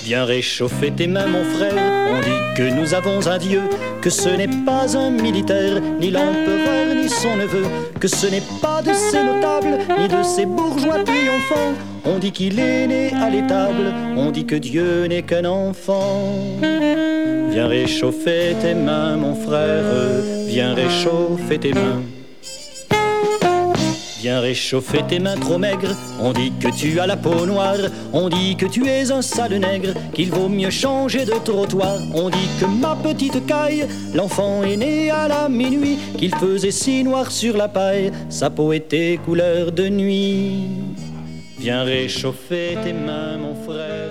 Viens réchauffer tes mains mon frère, on dit que nous avons un Dieu, que ce n'est pas un militaire, ni l'empereur ni son neveu, que ce n'est pas de ces notables, ni de ces bourgeois triomphants. On dit qu'il est né à l'étable, on dit que Dieu n'est qu'un enfant. Viens réchauffer tes mains mon frère, viens réchauffer tes mains. Viens réchauffer tes mains trop maigres, on dit que tu as la peau noire, on dit que tu es un sale nègre, qu'il vaut mieux changer de trottoir. On dit que ma petite caille, l'enfant est né à la minuit, qu'il faisait si noir sur la paille, sa peau était couleur de nuit. Viens réchauffer tes mains mon frère.